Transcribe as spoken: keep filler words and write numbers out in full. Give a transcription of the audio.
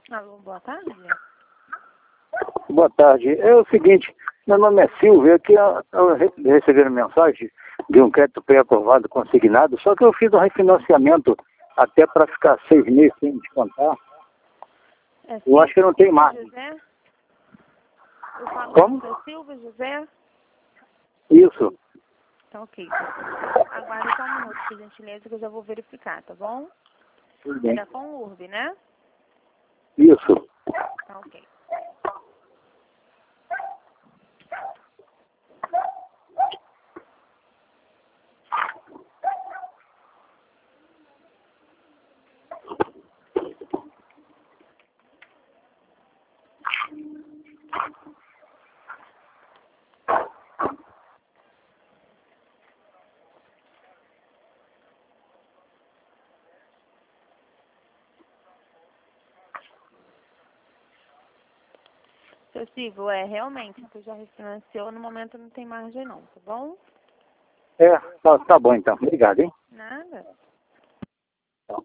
Alô, boa tarde. Boa tarde. É o seguinte, meu nome é Silvio, aqui eu, eu recebi uma mensagem de um crédito pré-aprovado consignado, só que eu fiz um refinanciamento até para ficar seis meses sem descontar. É Eu acho que não tem mais. José? Eu falo Como? com o Silvio, José? Isso. Tá ok. Aguarde só um minuto, por gentileza, que eu já vou verificar, tá bom? Tudo bem. Tá com o U R B, né? Isso. Tá ok. Seu Silvio, é, realmente, você já refinanciou, no momento não tem margem não, tá bom? É, tá, tá bom então. Obrigado, hein?